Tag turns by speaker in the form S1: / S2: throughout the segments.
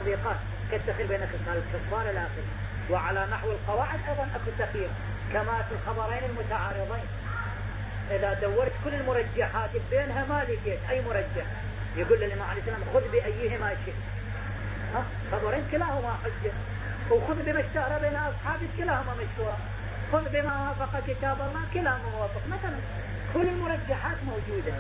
S1: تطبيقات كالتخير بين خصال الكفار الآخر. وعلى نحو القواعد أيضا أكو تخير كما في الخبرين المتعارضين. إذا دورت كل المرجحات بينها ما لقيت أي مرجح يقول للإمام عليه السلام خذ بأيهما شئت. خبرين كلاهما حجة، وخذ بما اشتهر بين أصحابه كلاهما مشهورة، خذ بما وافق كتاب الله كلاهما موافق. مثلا كل المرجحات موجودة.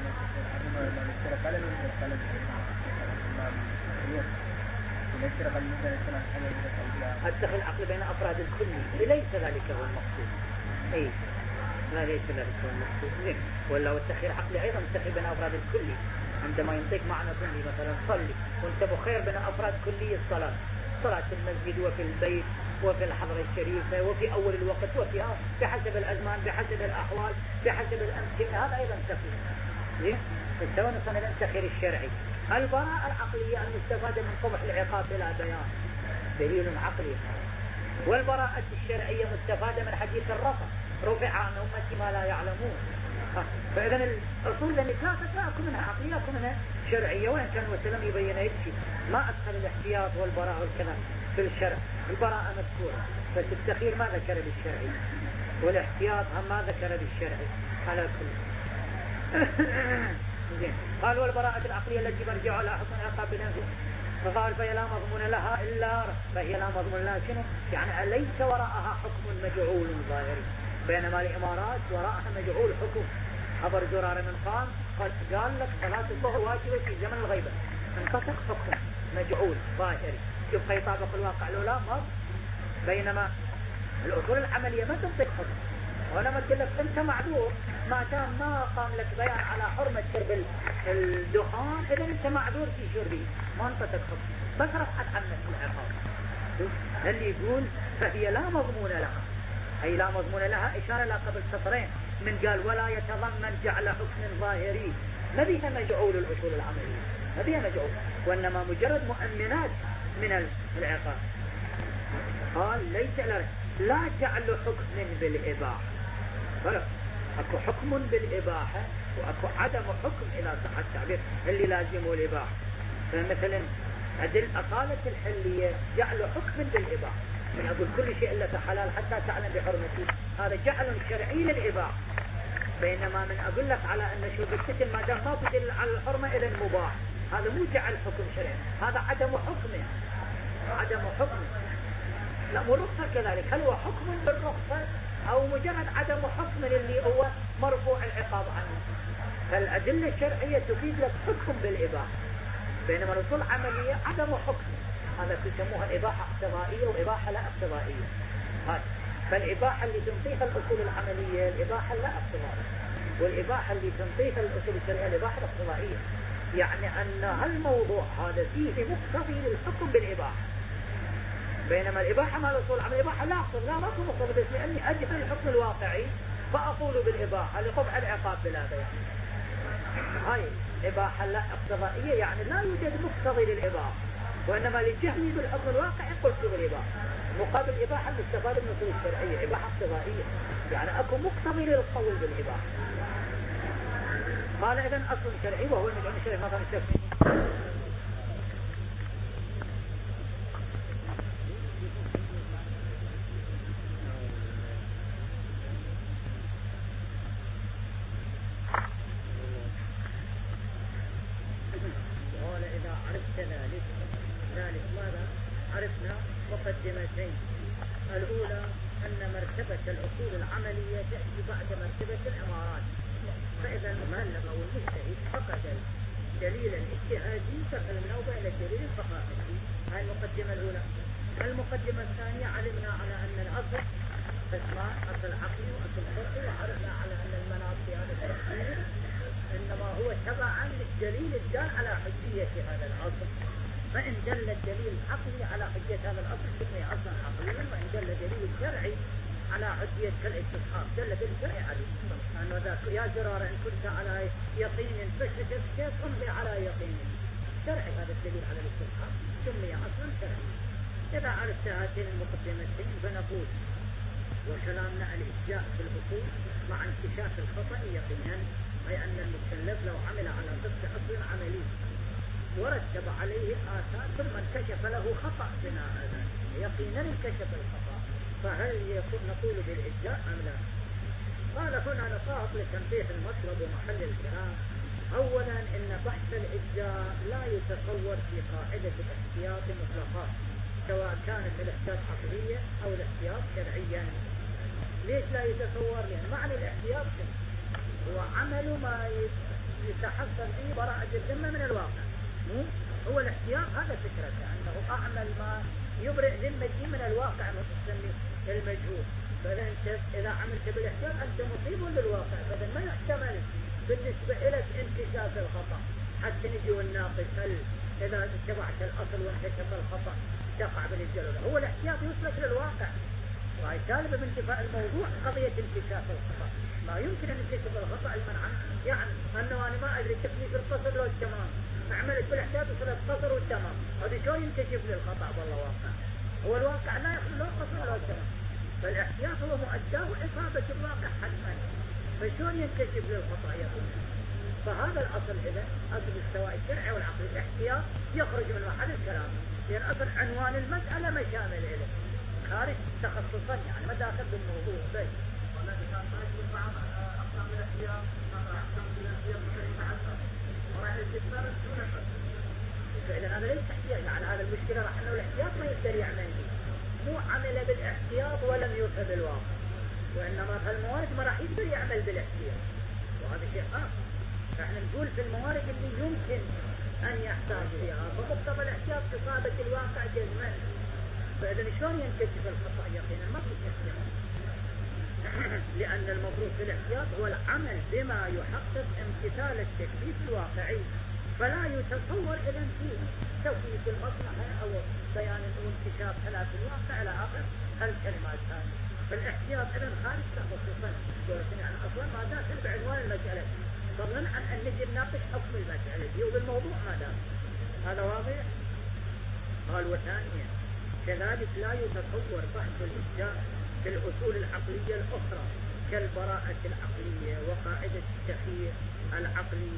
S1: اتخذ العقل بين أفراد الكل ليس ذلك هو المقصود. أي لا ليس ذلك هو المقصود. ولا والتخير عقلي أيضا التخير بين أفراد الكل عندما ينطيك معنى كلي مثلا صلي وانت بخير بين أفراد كلي الصلاة، صلاة المسجد وفي البيت وفي الحضرة الشريفة وفي أول الوقت وفي بحسب الأزمان بحسب الأحوال بحسب الأمكنة. هذا أيضا تخير. سواء صنع التخير الشرعي. البراءة العقلية المستفادة من قبح العقاب بلا بيان دليل عقلي. والبراءة الشرعية مستفادة من حديث الرفع رفع عن أمتي ما لا يعلمون. فإذا الأصول ثلاثة أكو منها عقلية أكو منها شرعية، وإن كان وسلم يبين هيك ما أدخل الاحتياط والبراءة والكلام في الشرع. البراءة مذكورة بس التخير ما ذكر بالشرعي، والاحتياط هم ما ذكر بالشرعي على كل. قال والبراءة العقلية التي برجع على حكم العقاب بنفسه، فقال فهي لا مضمون لها إلا فهي لا مضمون لها شنو؟ يعني ليس وراءها حكم مجعول ظاهري، بينما الإمارات وراءها مجعول حكم. خبر زرار من قام قال لك صلاة الظهر واجبة في زمن الغيبة، انفسخ حكم مجعول ظاهري يبقى يطابق الواقع لولا ما. بينما الأصول العملية ما تنطق حكم، وانا ما قلت لك انت معذور ما دام ما قام لك بيان على حرمة شرب الدخان، اذا انت معذور في شربه ما انطقت حكم بس رفعت عنك العقاب. اللي يقول فهي لا مضمون لها، أي لا مضمون لها إشارة لا قبل سطرين من قال ولا يتضمن جعل حكم ظاهري، ما بيها مجعول الأصول العملية، ما بيها مجعول، وإنما مجرد مؤمنات من العقاب. قال ليس لا جعل حكم بالإباحة، فرق أكو حكم بالإباحة وأكو عدم حكم إلى صحة التعبير اللي لازمه الإباحة. فمثلا أدل أصالة الحلية جعل حكم بالإباحة، من أقول كل شيء إلا حلال حتى تعلم بحرمته، هذا جعل شرعي للإباحة. بينما من أقول لك على أن شرب السكن ما دام ما تدل على الحرمة إلى المباح، هذا مو جعل حكم شرعي، هذا عدم حكمه. عدم حكمه لا مو رخصة كذلك، هل هو حكم بالرخصة أو مجرد عدم حكم اللي هو مرفوع العقاب عنه؟ فالأدلة الشرعية تفيد لك حكم بالإباحة، بينما الأصول العملية عدم حكم، هذا يسموها إباحة اقتضائية وإباحة لا اقتضائية. فالإباحة اللي تنطيها الأصول العملية الإباحة لا اقتضائية، والإباحة اللي تنطيها الأصول الشرعية الإباحة الاقتضائية، يعني أن هالموضوع هذا فيه مقتضي للحكم بالإباحة. بينما الإباحة ما الأصول العملية الإباحة لا أقتضي، لا ماكو مقتضي، بس لأني أجهل الحكم الواقعي فأقول بالإباحة لقبح العقاب بلا بيان. هاي إباحة لا اقتضائية، يعني لا يوجد مقتضي للإباحة، وإنما لجهلي بالحكم الواقعي قلت بالإباحة. مقابل الإباحة المستفادة من الأصول الشرعية إباحة اقتضائية، يعني أكو مقتضي للقول بالإباحة. قال إذن أصل شرعي وهو المجعول الشرعي ما كان يستفيد. قال إذا عرفت ذلك ماذا؟ عرفنا مقدمتين. الأولى أن مرتبة الأصول العملية تأتي بعد مرتبة الإمارات، فإذا المؤلف أو المجتهد فقد الدليل الاجتهادي فقلنا بين الدليل الفقهي. هذه المقدمة الأولى. المقدمة الثانية علمنا على أن الأصل قسمان، أصل عقلي وأصل شرعي، وعرفنا على أن المناط في هذا التفسير إنما هو تبعا للدليل الدال على حجية هذا الأصل، فإن دل الدليل العقلي على حجية هذا الأصل سمي أصلا عقليا، وإن دل الدليل الشرعي على حجية كالاستصحاب دل الدليل الشرعي عليه. أنه ذاك يا زرار إن كنت على يقين فشتت كيف أمضي على يقين شرعي، هذا الدليل على الاستصحاب سمي أصلا شرعي. إذا عرفت هاتين المقدمتين فنقول وكلامنا الإجزاء في الأصول مع انكشاف الخطأ يقينا، أي أن المكلف لو عمل على ضبط أصل عملي ورتب عليه آثار ثم انكشف له خطأ بناء هذا يقينا انكشف الخطأ، فهل نقول بالإجزاء أم لا؟ قال هنا نقاط لتنبيه المطلب ومحل الكلام. أولا إن بحث الإجزاء لا يتصور في قاعدة الاحتياط مطلقا، سواء كانت الاحتياط عقلية أو الاحتياط شرعيا. ليش لا يتصور؟ لأن معنى الاحتياط هو عمل ما يتحصل به براءة الذمة من الواقع. هو الاحتياط هذا فكرته، أنه أعمل ما يبرئ ذمتي من الواقع المسمي المجهول. فإذا أنت إذا عملت بالاحتياط أنت مصيب للواقع، فإذا ما يحتمل بالنسبة إلى انكشاف الخطأ حتى نجي ونناقش هل إذا اتبعت الأصل وانكشف الخطأ تقع بالجلل. هو الاحتياط يوصلك للواقع، وهي سالبة من انتفاء الموضوع قضية انكشاف الخطأ. ما يمكن أن ينكشف الخطأ المنع، يعني أنه أنا ما أدري كيف في القصر لو التمام، عملت بالاحتياط وصلت قصر والتمام، هذا شلون ينكشف للخطأ بالله واقع؟ هو الواقع لا يخلو له قصر ولا التمام، فالاحتياط هو مؤداه إصابة الواقع حتما، فشلون ينكشف للخطأ يقول؟ فهذا الأصل إذا أصل السواء الشرعي والعقلي الاحتياط يخرج من محل الكلام، لأن أصل عنوان المسألة ما شامل إليه خارج تخصصا، يعني ما داخل بالموضوع بس. والذي كان ما يجب بعض أقسام الاحتياط أقسام الاحتياط متعددة وراح يستفسر دون فرق. فإذا هذا ليس احتياط، يعني هذا المشكلة راح أنه الاحتياط ما يقدر يعمل به، مو عمل بالاحتياط ولم يوصل بالواقع، وإنما في الموارد ما راح يقدر يعمل بالاحتياط، وهذا شيء آخر. فإحنا نقول في الموارد اللي يمكن أن يحتاج فيها فمقتضى الاحتياط إصابة الواقع جزما، فإذا شلون ينكشف الخطأ يقينا؟ ما في احتياط، لأن المفروض في الاحتياط هو العمل بما يحقق امتثال التكليف الواقعي، فلا يتصور إذا فيه توقيت المصلحة أو بيان وانكشاف خلاف الواقع إلى آخر الكلمات هذه. فالاحتياط إذا خارج تخصصا، يعني أصلا ما داخل بعنوان المسألة، فضلا عن أن نجي نناقش حكم المسألة دي وبالموضوع ما داخل. هذا واضح؟ قال وثانيا كذلك لا يتصور بحث الإجزاء في الأصول العقلية الأخرى كالبراءة العقلية وقاعدة التخيير العقلي.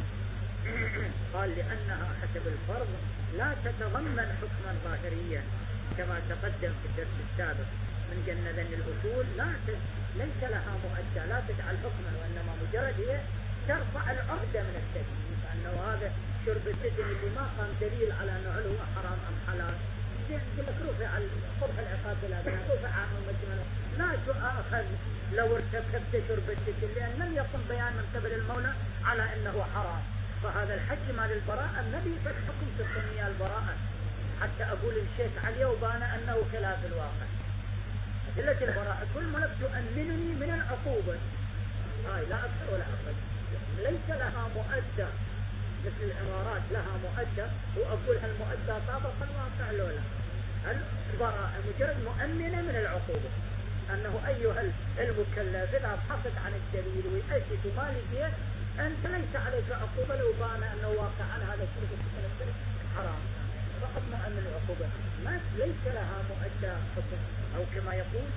S1: قال لأنها حسب الفرض لا تتضمن حكما ظاهريا كما تقدم في الدرس السابق من جنة أن الأصول ليس لها مؤدى، لا تجعل حكما، وإنما مجرد هي ترفع العهدة من التكليف، أنه هذا شرب الدجن اللي ما قام دليل على أنه هل هو حرام أم حلال، يقول لك رفع قبح العقاب بلا بناء، رفع عنه المجمل، لا تؤاخذ لو ارتكبت شرب الدجن، لأن لم يقم بيان من قبل المولى على أنه حرام. فهذا الحج مال البراءة النبي في الحكم تسميها البراءة، حتى أقول الشيخ عليه وبان أنه خلاف الواقع. أدلة البراءة كل ملك تؤمنني من العقوبة، هاي لا أكثر ولا أقل، ليس لها مؤدى مثل الإمارات لها مؤدى، وأقول هالمؤدى طابق الواقع لولا البراءة مجرد مؤمنة من العقوبة، أنه أيها المكلف إذا بحثت عن الدليل ويأسف ما لقيت أنت ليس عليك عقوبة لو بان أنه واقعا هذا الشيء حرام، فقط مؤمن العقوبة، ما ليس لها مؤدى حكم، أو كما يقول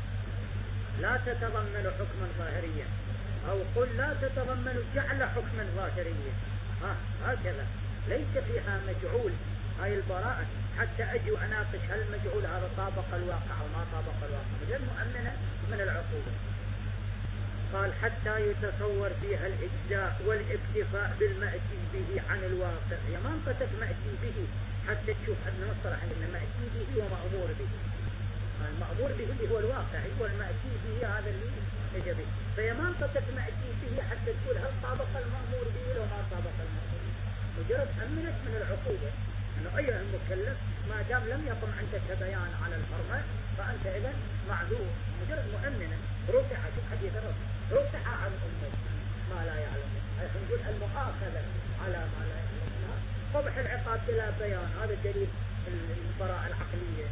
S1: لا تتضمن حكما ظاهريا، أو قل لا تتضمن جعل حكما ظاهريا، هكذا ليس فيها مجعول. هاي البراءة حتى أجي وأناقش هل المجعول هذا طابق الواقع أو ما طابق الواقع، غير مؤمنة من العقوبة. قال حتى يتصور فيها الإجزاء والاكتفاء بالمأتي به عن الواقع، يا ما انقصت مأتي به حتى تشوف أن نصرح أن مأتي به ومأمور به، المأمور به اللي هو الواقع، هو المأتي به هذا اللي يجي به، فيا ما انقصت مأتي به حتى تقول هل طابق المأمور به لو ما طابق المأمور به، مجرد أمنت من العقوبة أنه أيها المكلف ما دام لم يقم عندك بيان على الحرمة فأنت إذن معذور، مجرد مؤمنة رفع، شوف حديث الرسول رفع عن أمة ما لا يعلم، حيث نقول المؤاخذة على ما لا يعلمها، قبح العقاب بلا بيان، هذا دليل البراءة العقلية.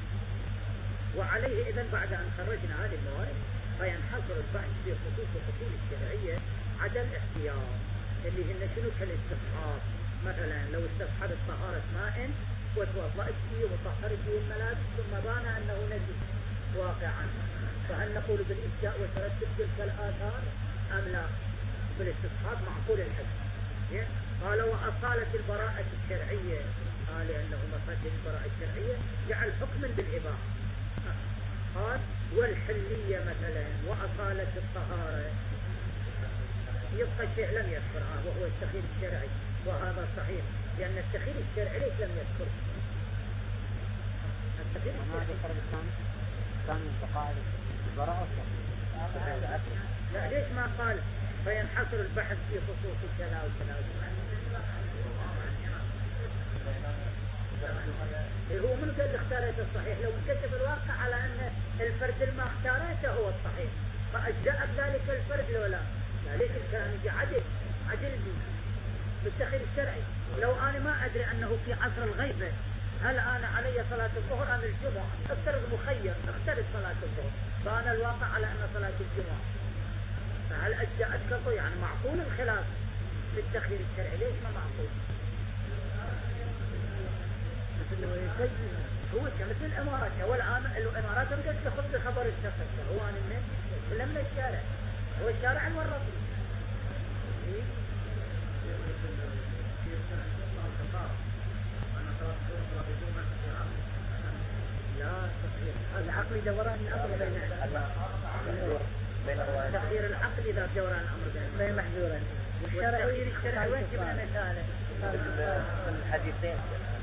S1: وعليه إذن بعد أن خرجنا هذه الموارد فينحصر البحث في خصوص الأصول الشرعية عدا الاحتياط اللي هن شنو كالاستصحاب، مثلا لو استصحبت طهارة ماء وتوضأت فيه وطهرت فيه الملابس ثم بان أنه نجس واقعا، فهل نقول بالإجزاء وترتب تلك الآثار أم لا؟ بالاستصحاب معقول الحكم. قال وأصالة البراءة الشرعية لأنه مفاتن البراءة الشرعية جعل حكما بالإباحة. قال والحلية مثلا وأصالة الطهارة، يبقى شيء لم يذكرها وهو التخيير الشرعي، وهذا صحيح لأن التخيير الشرعي ليش لم يذكر؟ التخيير الشرعي
S2: ثاني تقاعد البراءة.
S1: لا ليش ما قال فينحصر البحث في خصوص كذا وكذا هو من قال اختاريته الصحيح؟ لو انكشف الواقع على أن الفرد اللي ما اختاريته هو الصحيح فأجزاء ذلك الفرد لو لا ليش الكلام يجي عدل بالتخيير الشرعي. لو أنا ما أدري أنه في عصر الغيبة هل أنا علي صلاة الظهر أم الجمعة، أفترض مخير أختار صلاة الظهر، فأنا الواقع على أن صلاة الجمعة، فهل أجزاء كفو؟ يعني معقول الخلاف بالتخيير الشرعي. ليش ما معقول؟ هو كمثل الإمارات، والآن الإمارات قد تأخذ بخبر الشخص، هو أنا من الشارع، هو الشارع الورطي. لا العقل دوران الأمر بين تغيير العقل إذا دوران الأمر بين محذورين، والتغيير الشرعي وين جبنا مثاله؟
S2: الحديثين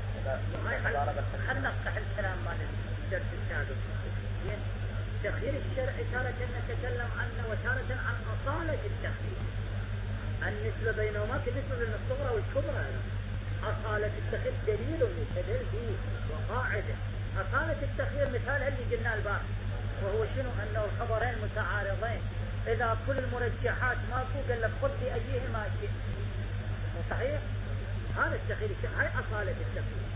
S1: خلنا نفتح الكلام مال الدرس السابق. التخيير الشرعي تارة نتكلم عنه وتارة عن أصالة التخيير، النسبة بينهما كنسبة بين الصغرى والكبرى. أصالة التخيير دليل يستدل به وقاعدة. أصالة التخيير مثالها اللي قلنا البارح، وهو شنو؟ أنه الخبرين متعارضين، إذا كل المرجحات ماكو قال لك خذ بأيهما شئت. صحيح؟ هذا التخيير الشرعي، هاي أصالة التخيير،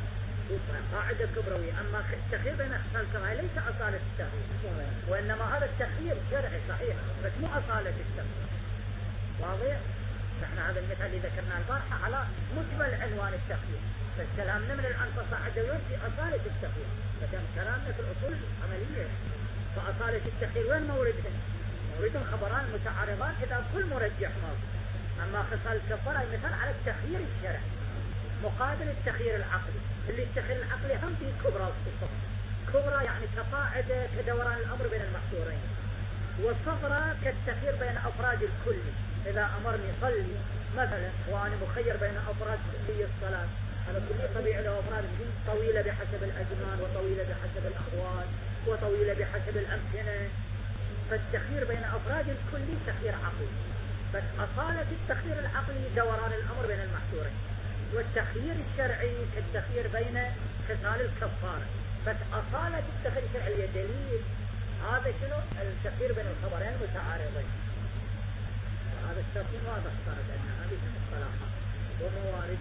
S1: قاعدة كبروية. أما التخيير بين أخصال كما ليس أصالة التخيير، وإنما هذا التخيير شرعي صحيح بس مو أصالة التخيير. واضح؟ نحن هذا المثال اللي ذكرناه البارحة على مجمل عنوان التخيير، بس كلامنا من الآن فصاعد في أصالة التخيير، فكان كلامنا في الأصول العملية. فأصالة التخيير وين موردها؟ موردها خبران متعارضان إذا كل مرجح موجود. أما خصال الكفارة مثال على التخيير الشرعي مقابل التخيير العقلي، اللي التخيير العقلي هم فيه كبرى والصغرى. كبرى يعني كقاعدة كدوران الأمر بين المحصورين، والصغرى كالتخيير بين أفراد الكل. إذا أمرني صلي مثلا وأنا مخير بين أفراد كلية الصلاة، هذا كلية طبيعي له أفراد طويلة بحسب الأزمان وطويلة بحسب الأحوال وطويلة بحسب الأمكنة، فالتخيير بين أفراد الكل تخيير عقلي. بس أصالة التخيير العقلي دوران الأمر بين المحصورين، والتخيير الشرعي كالتخيير بين خصال الكفارة. بس أصالة التخيير الشرعي دليل هذا شنو؟ التخيير بين الخبرين المتعارضين. هذا التفصيل واضح صارت أن هذه المصطلحات وموارد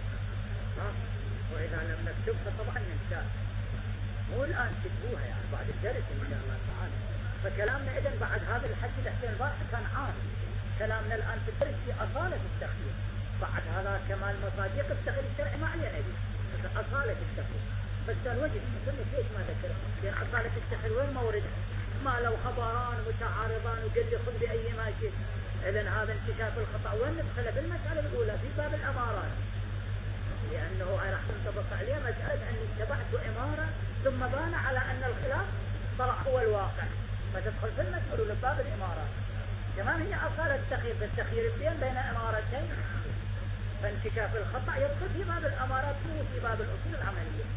S1: وإذا لم نكتبها طبعا ننسى، مو الآن تكتبوها يعني بعد الدرس إن شاء الله تعالى. فكلامنا إذن بعد هذا الحكي الحين البارحة كان عام، كلامنا الآن في الدرس في أصالة التخيير. بعد هذا كمال مصادق التخيير الشرعي ما علينا به، أصالة التخيير. بس كان وجد مثلنا ليش ما ذكره؟ لأن أصالة التخيير وين موردها؟ ما لو خبران متعارضان وقال لي خذ بأي ما شئت. إذن هذا انكشاف الخطأ وين ندخله؟ في المسألة الأولى في باب الأمارات، لأنه راح تنطبق عليه مسألة أني اتبعت إمارة ثم بان على أن الخلاف طلع هو الواقع، فتدخل في المسألة الأولى باب الإمارات. كمان هي أصالة التخيير بالتخيير بين إمارتين، فانكشاف الخطأ يدخل في باب الأمارات مو في باب الأصول العملية.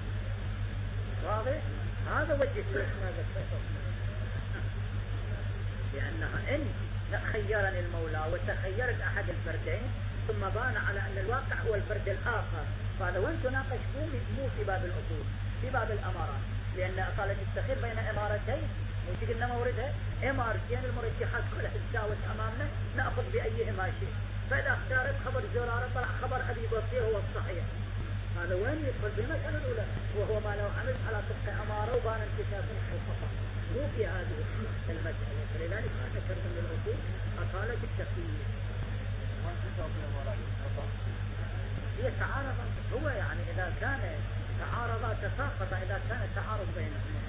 S1: واضح؟ هذا وجه ما ذكرته، لأنها إن خيرني المولى وتخيرت أحد الفردين ثم بان على أن الواقع هو الفرد الآخر، فهذا وين تناقش مو في باب الأصول، في باب الأمارات. لأن أصالة التخيير بين إمارتين وش قلنا موردها؟ إمارتين المرجحات كلها تساوت أمامنا نأخذ بأيهما شيء. فإذا اختارت خبر زرارة طلع خبر أبي بصير هو الصحيح، هذا وين يدخل في المسألة الأولى؟ وهو ما لو عمل على طبق أمارة وبان انكشاف الخطأ، مو في هذه المسألة. فلذلك ما ذكرت من الأصول أصالة التخيير. هي تعارض، هو يعني إذا كان تعارضا تساقط، إذا كان تعارض بينهما.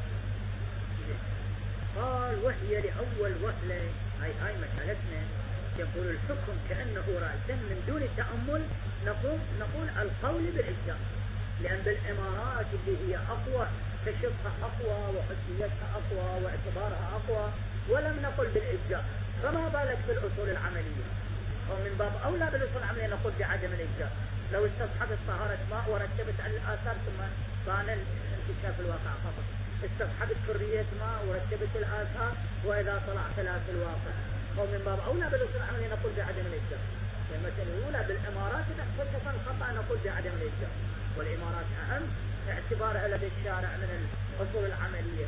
S1: قال وهي لأول وهلة، هاي مسألتنا يقول الحكم كأنه رأسا من دون تأمل نقول القول بالإجزاء، لأن بالإمارات اللي هي أقوى كشفها أقوى وحجيتها أقوى واعتبارها أقوى، ولم نقل بالإجزاء، فما بالك بالأصول العملية. ومن باب أولى بالأصول العملية نقول بعدم الإجزاء. لو استصحبت طهارة ماء ورتبت على الآثار ثم كان انكشاف الواقع فقط، استصحبت حرية ماء ورتبت الآثار وإذا طلع ثلاث الواقع، ومن باب أولى بالأصول العملية نقول بعدم الإجزاء. المسألة الأولى بالإمارات إذا اكتشف الخطأ نقول بعدم الإجزاء، والإمارات أهم اعتبارها لدى الشارع من الأصول العملية.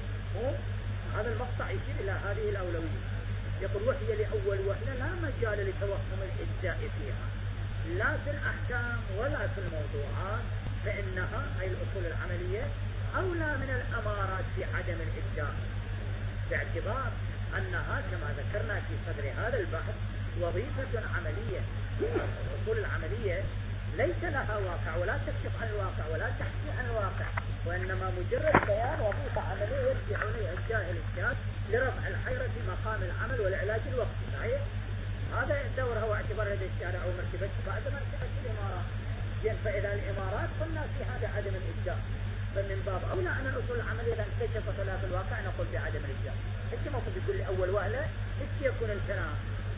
S1: هذا المقطع يشير إلى هذه الأولوية. يقول وهي لأول وهلة لا مجال لتوهم الإجزاء فيها، لا في الأحكام ولا في الموضوعات، فإنها أي الأصول العملية أولى من الأمارات في عدم الإجزاء، باعتبار أنها كما ذكرنا في صدر هذا البحث وظيفة عملية. الأصول العملية ليس لها واقع ولا تكشف عن الواقع ولا تحكي عن الواقع، وإنما مجرد بيان وظيفة عملية يرجع إليها الجاهل الشاذ لرفع الحيرة في مقام العمل والعلاج الوقتي. صحيح؟ هذا دورها واعتبار لدى الشارع ومرتبتها بعد مرتبة الإمارات. فإذا الإمارات قلنا في هذا عدم الإجزاء، فمن باب أولى أن الأصول العملية إذا انكشفت لها في الواقع نقول بعدم الإجزاء. إيش موقف يقول لي أول وهلة إيش يكون الكلام؟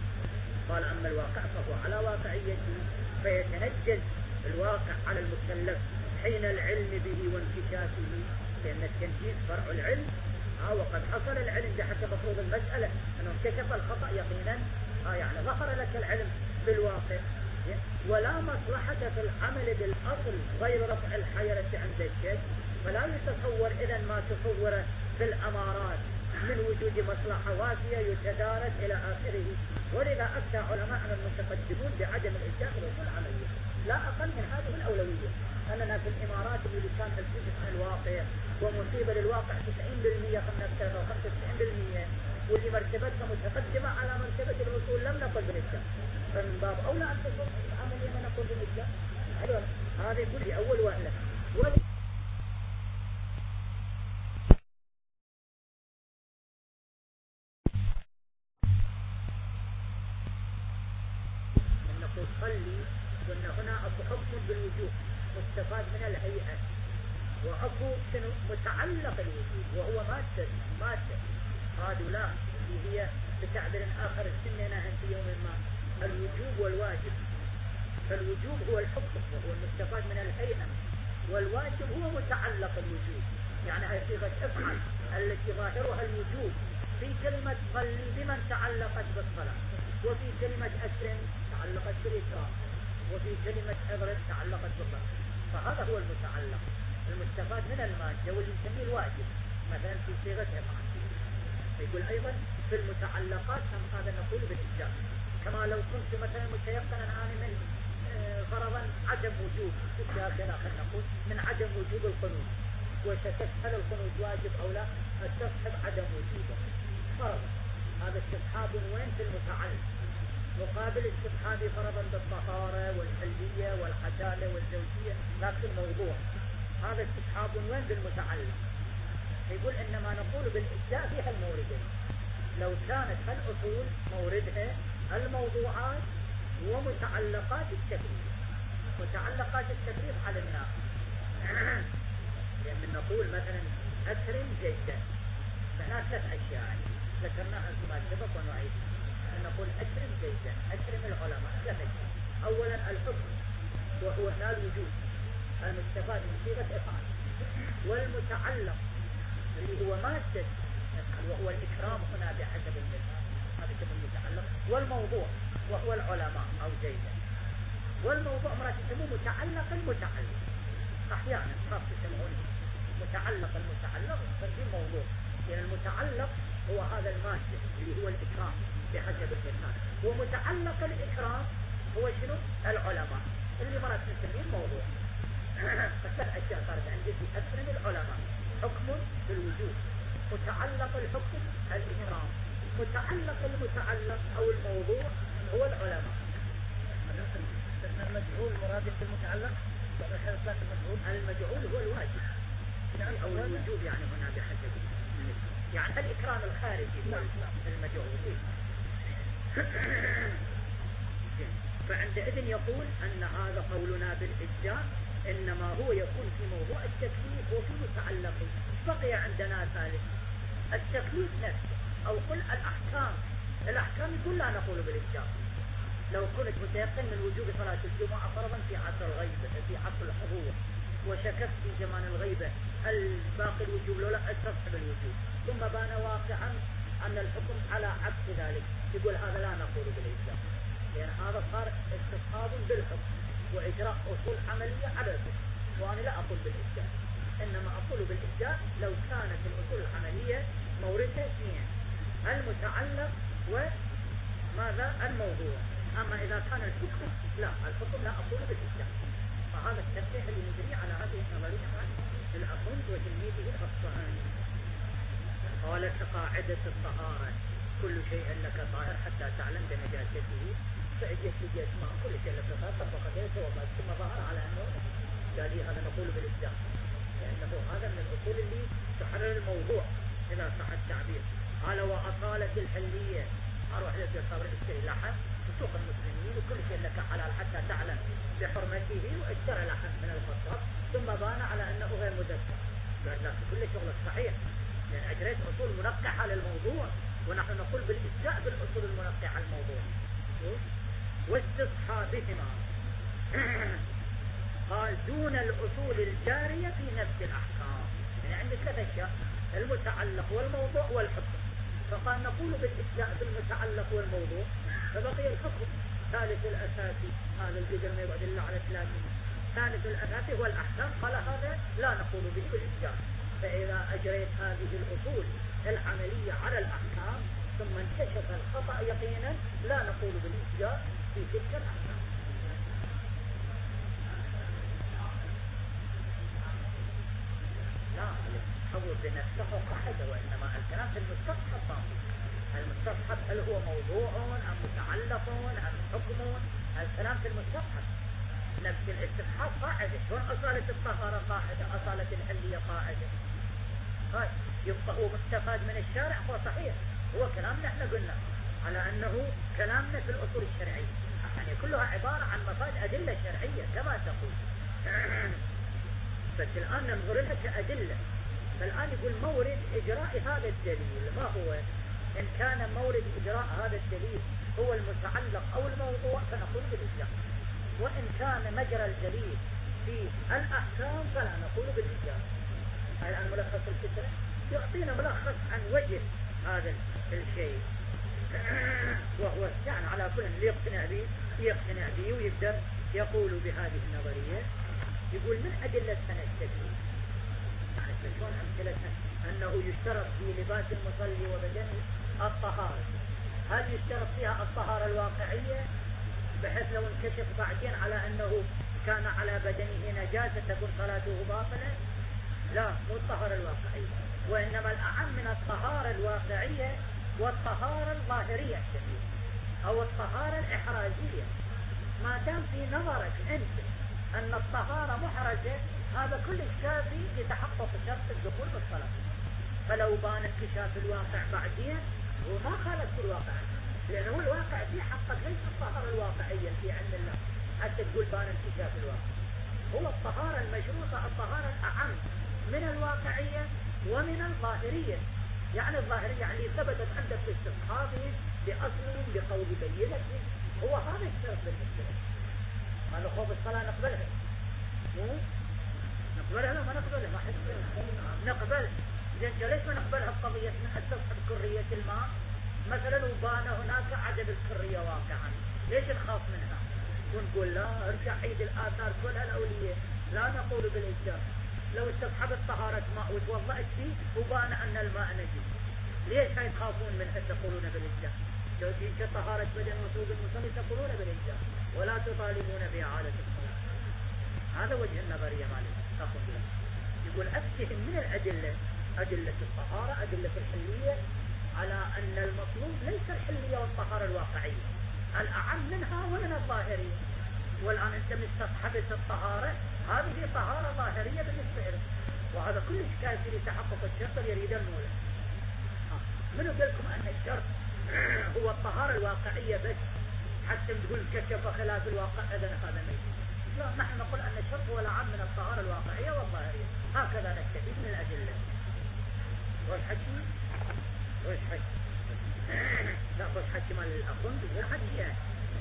S1: قال أما الواقع فهو على واقعيته، فيتنجل الواقع على المكلف حين العلم به وانكشافه، لأن التنجيز فرع العلم. وقد حصل العلم بحسب مفروض المسألة أنه انكشف الخطأ يقينا، يعني ظهر لك العلم بالواقع، ولا مصلحة في العمل بالأصل غير رفع الحيرة عند الشك، فلا يتصور إذا ما تصور في الأمارات من وجود مصلحة وافية يتدارك إلى آخره. ولذا أفتى علماءنا المتقدمون بعدم الإجزاء في الأصول العملية، لا أقل من هذه الأولوية. أننا في الإمارات اللي كان الجزء عن الواقع ومصيبة للواقع 90% خلنا نتكلم 95%، واللي مرتبتها متقدمة على مرتبة الأصول لم نقل بالإجزاء، فمن باب أولى أن تصل العملية ما نقول بالإجزاء. هذا يقول لي أول وهلة. نقول صلي، وأن هنا أكو حكم بالوجوب مستفاد من الهيئة، وأكو متعلق الوجوب وهو مادة قالوا لا اللي هي بتعبير آخر السنة في يوم ما الوجوب والواجب. فالوجوب هو الحكم وهو المستفاد من الهيئة، والواجب هو متعلق الوجوب، يعني هي صيغة افعل التي ظاهرها الوجوب في كلمة صلي بمن تعلقت بالصلاة، وفي كلمة أكرم تعلقت بالإكرام، وفي كلمة أبرد تعلقت بالصلاة. فهذا هو المتعلق المستفاد من المادة واللي نسميه الواجب، مثلا في صيغة افعل. يقول أيضا في المتعلقات هم هذا نقول بالإجزاء، كما لو كنت مثلا متيقنا أنا من فرضا عدم وجوب الداخلة، خلينا نقول من عدم وجوب القنوت، وشككت هل القنوت واجب أو لا، استصحب عدم وجوبه فرضا. هذا استصحاب وين في المتعلق، مقابل استصحابي فرضا بالطهارة والحلية والعدالة والزوجية، لكن الموضوع هذا استصحاب وين بالمتعلق. يقول إنما نقول بالإجزاء فيها الموردين، لو كانت الأصول موردها الموضوعات ومتعلقات التكليف. متعلقات التكليف علمناها، لأن نقول مثلا أكرم جيدا، هنا ثلاث أشياء ذكرناها فيما سبق ونعيد. نقول أكرم جيدا، أكرم العلماء ثلاث أشياء. أولا الحكم وهو هنا الوجود المستفاد من صيغة افعال، والمتعلق اللي هو مادة وهو الإكرام هنا بحسب المثال، هذا كده المتعلق، والموضوع وهو العلماء أو جيدا. والموضوع مرات يسموه متعلق المتعلق، أحيانا خاص يسمونه متعلق المتعلق ففي موضوع، لأن المتعلق هو هذا المادة اللي هو الإكرام بحسب المثال، ومتعلق الإكرام هو شنو؟ العلماء اللي مرات نسميه الموضوع. فثلاث أشياء صارت عندي في أكرم العلماء، حكم بالوجود، متعلق الحكم الإكرام، متعلق المتعلق أو الموضوع هو العلماء.
S2: المجهول مرادف المتعلق،
S1: المجهول هو الواجب أو الوجوب، يعني هنا بحسب يعني الإكرام الخارجي هو المجهول. فعندئذ يقول أن هذا قولنا بالإجزاء إنما هو يكون في موضوع التكليف وفي متعلقه. بقي عندنا ثالث التكليف نفسه، أو قل الأحكام يقول لا نقول بالإجزاء. لو كنت متيقن من وجوب صلاة الجمعة فرضا في عصر الغيبة في عصر الحضور، وشككت في زمان الغيبة هل باقي الوجوب لو لا استصحب الوجوب، ثم بان واقعا أن الحكم على عكس ذلك، يقول هذا لا نقول بالإجزاء، لأن هذا صار استصحاب بالحكم وإجراء أصول عملية على الحكم، وأنا لا أقول بالإجزاء، إنما أقول بالإجزاء لو كانت الأصول العملية موردها اثنين، المتعلق وماذا الموضوع. أما إذا كان الحكم لا، الحكم لا أقول بالإجزاء. فهذا الترجيح اللي يجري على هذه النظرية الأخوند وتلميذه الأصفهاني. قالت قاعدة الطهارة كل شيء لك طاهر حتى تعلم بنجاسته، فإجت ما كل شيء لك طاهر طبق ذلك وبعد ثم ظهر على أنه قال لي هذا نقول بالإجزاء، لأنه هذا من الأصول اللي تحرر الموضوع إذا صح التعبير. قال وأصالة الحلية، أروح لك الصبر اشتري لحم في سوق المسلمين وكل شيء لك حلال حتى تعلم بحرمته، واشترى لحم من الخطاب ثم بان على أنه غير مذكر، قال لا كل شغلك صحيح لأن أجريت أصول منقحة للموضوع، ونحن نقول بالإجزاء بالأصول المنقحة للموضوع واستصحابهما. قال دون الأصول الجارية في نفس الأحكام، يعني عندك ثلاث أشياء المتعلق والموضوع والحكم، فقال نقول بالإجزاء بالمتعلق والموضوع، فبقي الحكم ثالث الأساسي، هذا الجزء ما يبعد الله على ثلاثين، ثالث الأساسي هو الأحكام، قال هذا لا نقول به بالإجزاء. فإذا أجريت هذه الأصول العملية على الأحكام ثم انكشف الخطأ يقينا لا نقول بالإجزاء في تلك الأحكام. لا التصور بنفسه قاعدة، وإنما الكلام في المستصحب. المستصحب هل هو موضوع أم متعلق أم حكم؟ الكلام في المستصحب. نفس الاستصحاب قاعدة، شلون أصالة الطهارة قاعدة، أصالة الحلية قاعدة. يبقى هو مستفاد من الشارع، هو صحيح هو كلامنا احنا قلنا على أنه كلامنا في الأصول الشرعية، يعني كلها عبارة عن مفاد أدلة شرعية كما تقول. بس الآن ننظر لها كأدلة. فالآن يقول مورد إجراء هذا الدليل ما هو؟ إن كان مورد إجراء هذا الدليل هو المتعلق أو الموضوع فنقول بالإجزاء، وإن كان مجرى الدليل في الأحكام فلا نقول بالإجزاء. الآن ملخص الفكرة يعطينا ملخص عن وجه هذا الشيء، وهو يعني على كل اللي يقتنع به ويقدر يقول بهذه النظرية. يقول من أدلة سنة التكليف، يعني شلون أمثلتها أنه يشترط في لباس المصلي وبدنه الطهارة، هل يشترط فيها الطهارة الواقعية بحيث لو انكشف بعدين على أنه كان على بدنه نجاسة تكون صلاته باطلة؟ لا، مو الطهارة الواقعية، وإنما الأعم من الطهارة الواقعية والطهارة الظاهرية أو الطهارة الإحرازية. ما دام في نظرك أنت أن الطهارة محرجة هذا كل كافي لتحقق شرط الدخول بالصلاة. فلو بان انكشاف الواقع بعدين هو ما خالف في الواقع، لأنه الواقع في حقك ليس الطهارة الواقعية في علم الله حتى تقول بان انكشاف الواقع، هو الطهارة المشروطة الطهارة الأعم من الواقعية ومن الظاهرية. يعني الظاهرية يعني ثبتت عندك في استصحابه بأصل بقول بينته، هو هذا الشرط بالنسبة لك. هذا خوف الصلاة نقبلها، مو نقبلها ما نقبلها، ما حد نقبل. إذا ليش ما نقبلها القضية من استصحب كرية الماء مثلا وبان هناك عدم الكرية واقعا، ليش نخاف منها ونقول لا ارجع عيد الآثار كلها الأولية؟ لا نقول بالإجزاء. لو استصحبت طهارة ماء وتوضأت فيه وبان أن الماء نجس، ليش هاي تخافون منها تقولون بالإجزاء؟ لو تيجي طهارة بدن وصول المصلي تقولون بالإجزاء ولا تطالبون بإعادة الصلاة. هذا وجه النظرية مالك تقول له. يقول أفتهم من الأدلة، أدلة الطهارة أدلة الحلية، على أن المطلوب ليس الحلية والطهارة الواقعية، الأعم منها ومن الظاهرية. والآن أنت مستصحبت الطهارة، هذه طهارة ظاهرية بالنسبة له، وهذا كل كافي لتحقق الشرط يريد المولى. من قال لكم أن الشرط هو الطهارة الواقعية بس حتى تقول كشف خلاف الواقع إذا هذا ما يجوز. لا، نحن نقول أن الشرط هو الأعم من الطهارة الواقعية والظاهرية، هكذا نستفيد من الأدلة. وش حكي؟ لا، وش حكي مال الأخوند غير حكي يعني.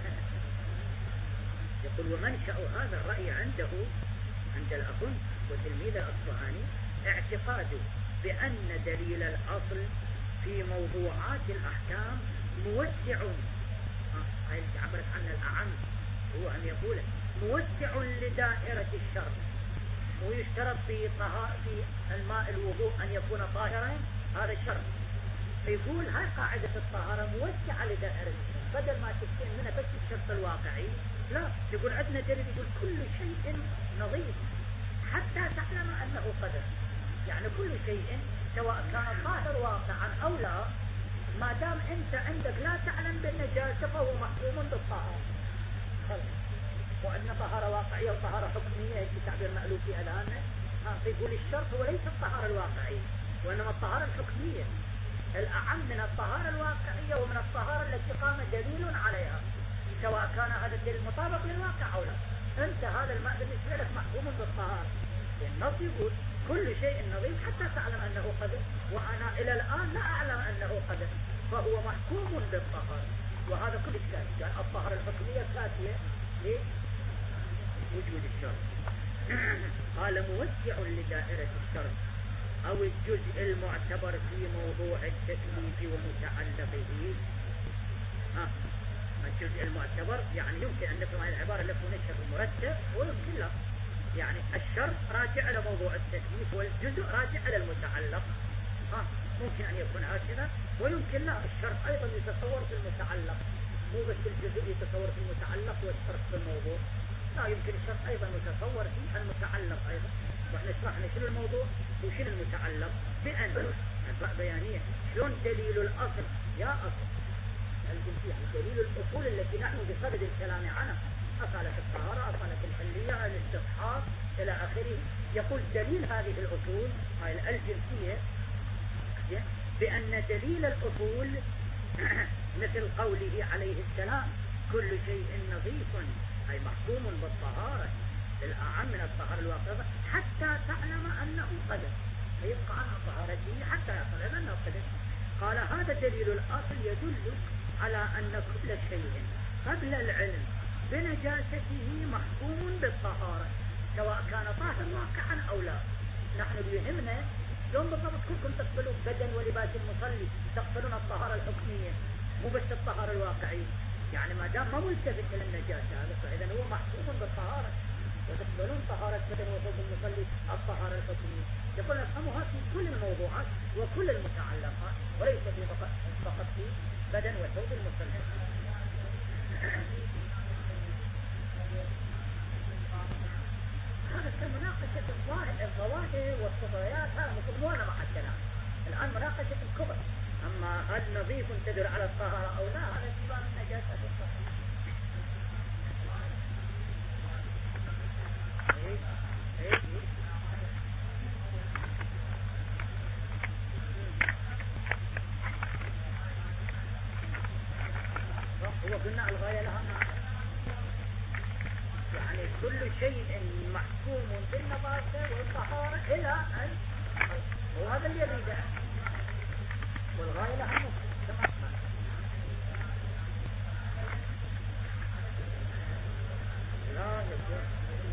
S1: يقول ومنشأ هذا الرأي عند الأخوند وتلميذ الأصفهاني اعتقاده بأن دليل الأصل في موضوعات الأحكام موسع، هاي اللي عبرت عنه الأعم، هو أن يقول موسع لدائرة الشرط، ويشترط في الماء الوضوء أن يكون طاهرا، هذا الشرط. يقول هاي قاعدة الطهارة موسعة لدائرة الشرط، بدل ما تكون هنا بس الشرط الواقعي، لا، يقول عندنا دليل يقول كل شيء نظيف حتى تعلم أنه قدر، يعني كل شيء سواء كان طاهر واقعا أو لا، ما دام أنت عندك لا تعلم بالنجاسة فهو محكوم بالطهارة. وأن طهارة واقعية وطهارة حكمية هيك تعبير مألوف في أذهاننا. يقول الشرط هو ليس الطهارة الواقعية وإنما الطهارة الحكمية، الأعم من الطهارة الواقعية ومن الطهارة التي قام دليل عليها، سواء كان هذا الدليل مطابق للواقع أو لا. أنت هذا الماء بالنسبة لك محكوم بالطهارة. النص يقول كل شيء نظيف حتى تعلم أنه قدر، وأنا إلى الآن لا أعلم أنه قدر، فهو محكوم بالطهارة. وهذا كل كافي، يعني الطهارة الحكمية كافية لوجود الشرط. قال موسع لدائرة الشرط أو الجزء المعتبر في موضوع التكليف ومتعلقه. الجزء المعتبر يعني يمكن أن نفهم هذه العبارة لفظ نشف مرتب، ويمكن لا، يعني الشرط راجع إلى موضوع التكليف والجزء راجع إلى المتعلق. ممكن أن يكون هكذا، ويمكن لا، الشرط أيضا يتصور في المتعلق، مو بس الجزء يتصور في المتعلق والشرط في الموضوع، لا، يمكن الشرط أيضا يتصور في المتعلق أيضا. وإحنا شرحنا شنو الموضوع وشنو المتعلق بأن أسباب بيانية. شلون دليل الأصل يا أصل الجنسية، دليل الأصول التي نحن بصدد الكلام عنها، أصالة الطهارة، أصالة الحلية، الاستصحاب إلى آخره. يقول دليل هذه الأصول هاي الجنسية بأن دليل الأصول مثل قوله عليه السلام كل شيء نظيف، أي محكوم بالطهارة الأعم من الطهارة الواقعة حتى تعلم أنه قدر، فيبقى عن طهارته حتى يعلم أنه قدر. قال هذا دليل الأصل يدل على أن كل شيء قبل العلم بنجاسته محكوم بالطهارة سواء كان طاهر واقعا أو لا. نحن بيهمنا يوم بالضبط كلكم تقبلوا بدن ولباس المصلي، تقبلون الطهارة الحكمية مو بس الطهارة الواقعية، يعني ما دام ما ملتفت إلى النجاسة هذا فإذا هو محكوم بالطهارة، وتقبلون طهارة بدن وثوب المصلي الطهارة الحكمية. يقول نفهمها في كل الموضوعات وكل المتعلقات، وليس في فقط في بدن وثوب المصلي. هذا كمناقشة الظواهر والصفريات، هذا مكملون مع الكلام. الآن مناقشة الكبر، أما هل نظيف تدل على الطهارة أو لا، هذا في باب النجاسة الطهارة. هو قلنا الغاية لها يعني كل شيء محكوم بالنظافة والطهارة إلى أن، وهذا اللي يريده، والغاية لها تمام. لا يكون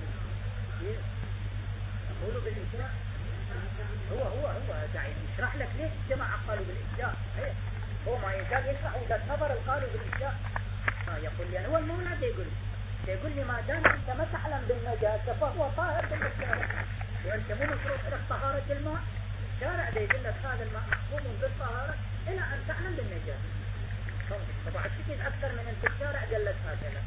S1: قولوا بالإجزاء، هو داعي يشرح لك ليش الجماعة قالوا بالإجزاء. هو ما يزال يشرح وجهة نظر قالوا بالإجزاء. يقول لي هو المولى يقول لي ما دام انت ما تعلم بالنجاسة فهو طاهر بالنجاسة، وانت مو مشروط لك طهارة الماء. الشارع ده يقول لك هذا الماء محكوم بالطهارة الى ان تعلم بالنجاسة. طبعا كثير اكثر من انت الشارع قال لك هكذا.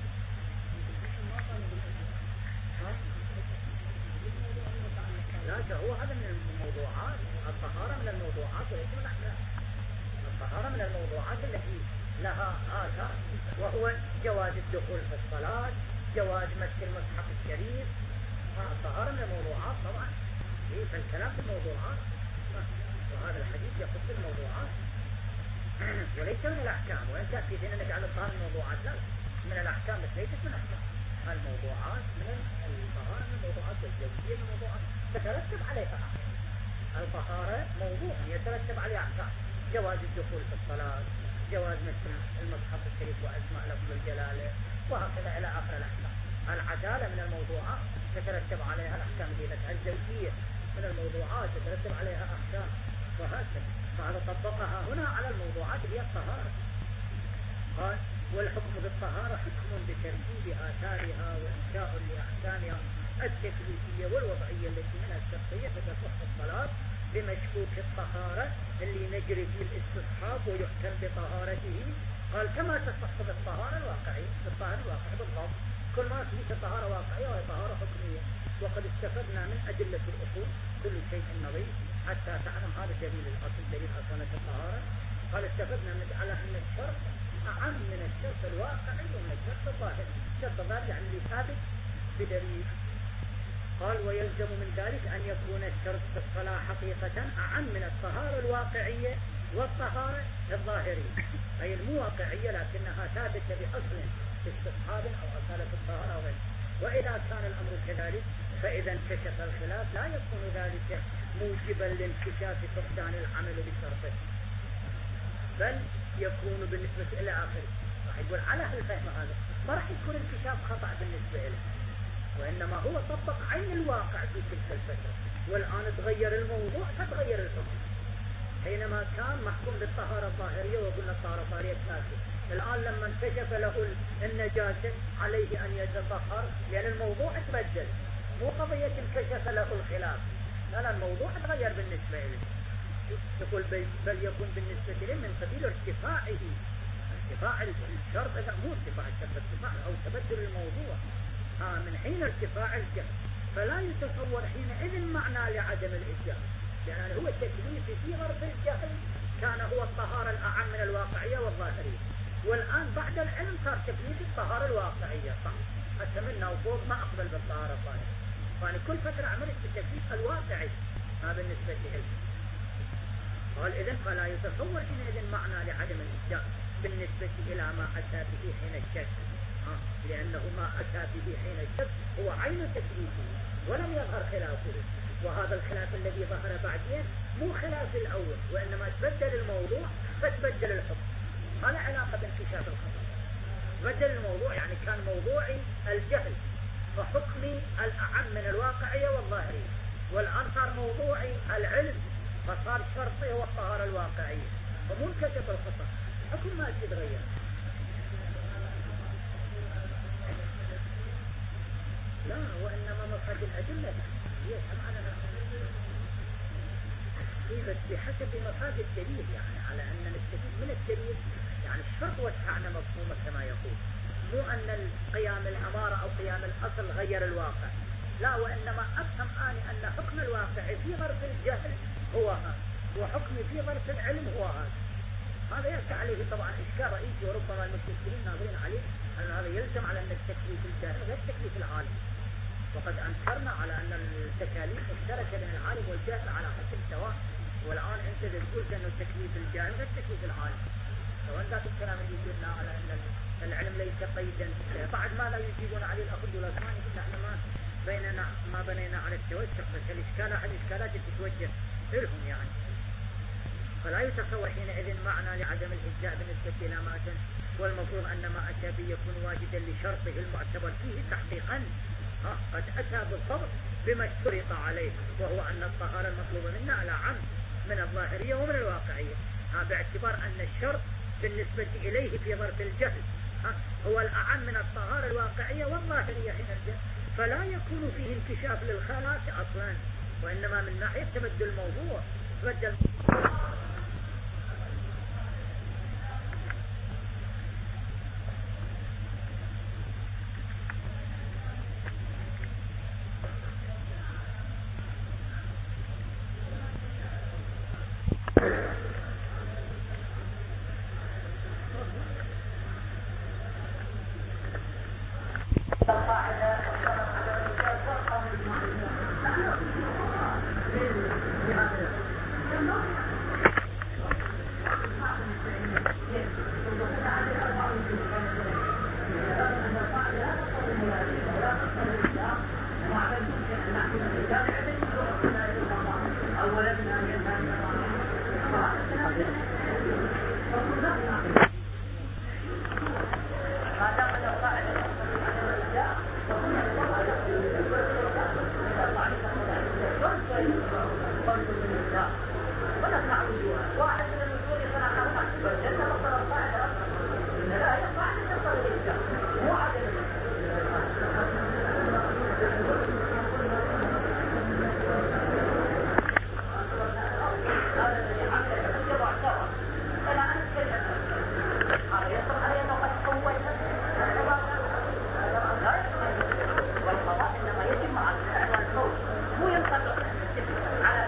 S1: لا، هو هذا من الموضوعات، الطهارة من الموضوعات وليس من الأحكام. الطهارة من الموضوعات التي لها آثار، وهو جواز الدخول في الصلاة، جواز مسك المصحف الشريف. الطهارة من الموضوعات طبعا، فالكلام في الموضوعات، وهذا الحديث يخص الموضوعات وليس من الأحكام. وإن تأتي فينا نجعل الطهارة من الموضوعات، لا، من الأحكام ليست من أحكام الموضوعات من الطهارة، من الموضوعات الزوجية، من الموضوعات تترتب عليها أحكام. الطهارة موضوع يترتب عليه أحكام، جواز الدخول في الصلاة، جواز مثل المصحف الشريف وأسماء لفظ الجلالة وهكذا إلى آخر الأحكام. العدالة من الموضوعات تترتب عليها الأحكام دينة، الزوجية من الموضوعات تترتب عليها أحكام وهكذا. فهذا طبقها هنا على الموضوعات اللي هي الطهارة. قال والحكم بالطهارة حكم بترتيب آثارها وإنشاء لأحكامها التكليفية والوضعية التي منها الشرطية فتصح الصلاة بمشكوك الطهارة اللي نجري فيه الاستصحاب ويحكم بطهارته. قال كما تصح بالطهارة الواقعية، بالطهارة الواقعية بالضبط، كل ما فيه طهارة واقعية وهي طهارة حكمية. وقد استفدنا من أدلة الأصول كل شيء نظيف حتى تعلم هذا دليل الأصل، دليل أصالة الطهارة. قال استفدنا من على أن الشرط أعم من الشرط الواقعي ومن الشرط الظاهري. الشرط الظاهري يعني اللي ثابت بدليل. قال ويلزم من ذلك أن يكون الشرط في الصلاة حقيقة أعم من الطهارة الواقعية والطهارة الظاهرية، أي المو واقعية لكنها ثابتة بأصل استصحاب أو أصالة الطهارة وغيره. وإذا كان الأمر كذلك فإذا انكشف الخلاف لا يكون ذلك موجبا لانكشاف فقدان العمل بشرطه، بل يكون بالنسبة إلى آخره. راح يقول على الفهم هذا ما راح يكون انكشاف خطأ بالنسبة إليه، وإنما هو طبق عين الواقع في تلك الفترة، والآن تغير الموضوع فتغير الحكم. حينما كان محكوم بالطهارة الظاهرية وقلنا الطهارة الظاهرية كافية، الآن لما انكشف له النجاسة عليه أن يتطهر لأن الموضوع تبدل، مو قضية انكشف له الخلاف، لا الموضوع تغير بالنسبة إليه. يقول بل يكون بالنسبة إليه من قبيل ارتفاع الشرط، إذا مو ارتفاع الشرط، ارتفاع أو تبدل الموضوع من حين ارتفاع الجهل، فلا يتصور حينئذ معنى لعدم الإجابة، لأن هو التكليف في غرف الجهل كان هو الطهارة الأعم من الواقعية والظاهرية، والآن بعد العلم صار تكليف الطهارة الواقعية صح، حتى منا وفوق ما أقبل بالطهارة الظاهرية، فأنا كل فترة عملت بالتكليف الواقعي ما بالنسبة لي. قال إذن فلا يتصور حينئذ معنى لعدم الإجابة بالنسبة إلى ما أتى به حين الشك، لأنه ما أتى به حين الشك هو عين تكليفه ولم يظهر خلافه، وهذا الخلاف الذي ظهر بعدين مو خلاف الأول، وإنما تبدل الموضوع فتبدل الحكم. ما له علاقة بانكشاف الخطأ، بدل الموضوع يعني كان موضوعي الجهل فحكمي الأعم من الواقعية والظاهرية، والآن صار موضوعي العلم فصار شرطي هو الطهارة الواقعية، فمو انكشف الخطأ، حكم ما يتغير. لا وإنما مفاد الأدلة هي سمعنا بس بحسب مفاد الدليل، يعني على أن نستفيد من الدليل، يعني الشرط وسعنا مفهومه كما يقول، مو أن قيام الأمارة أو قيام الأصل غير الواقع، لا وإنما أفهم آني أن حكم الواقع في ظرف الجهل هو هذا، وحكمي في ظرف العلم هو هذا يأتي عليه طبعا إشكال رئيسي، وربما المستشكلين ناظرين عليه أن هذا يلزم على أن التكليف الجاهل غير تكليف العالم، وقد أنكرنا على أن التكاليف مشتركة بين العالم والجاهل على حد سواء، والآن أنت تقول أن التكليف الجاهل غير تكليف العالم، سواء ذات الكلام اللي يقولنا على أن العلم ليس قيدا، بعد ماذا يجيبون عليه الأخذ والأثمان، نحن ما بنينا على التوسع، بس الإشكال أحد الإشكالات تتوجه لهم يعني. فلا يتصور حينئذ معنى لعدم الإجزاء بالنسبة إلى ما أتى، والمفروض أن ما أتى به يكون واجدا لشرطه المعتبر فيه تحقيقا، قد أتى بالضبط بما اشترط عليه، وهو أن الطهارة المطلوبة منا الأعم من الظاهرية ومن الواقعية، باعتبار أن الشرط بالنسبة إليه في ظرف الجهل هو الأعم من الطهارة الواقعية والظاهرية حين الجهل، فلا يكون فيه انكشاف للخلاف أصلا، وإنما من ناحية تبدل الموضوع تبدل من النساء ولا تعبدوها. واحد من الوجود يصنع خلقا والجنة مصدر القاعدة أصلا لا يقع أن تصل الإنسان مو عدم هذا الذي عمل الحجة واعتبر فلا أنا أتكلم هذا يصل علي أنه قد قويت لا والقضاء إنما يجب مع الفعل والقول مو ينطبق على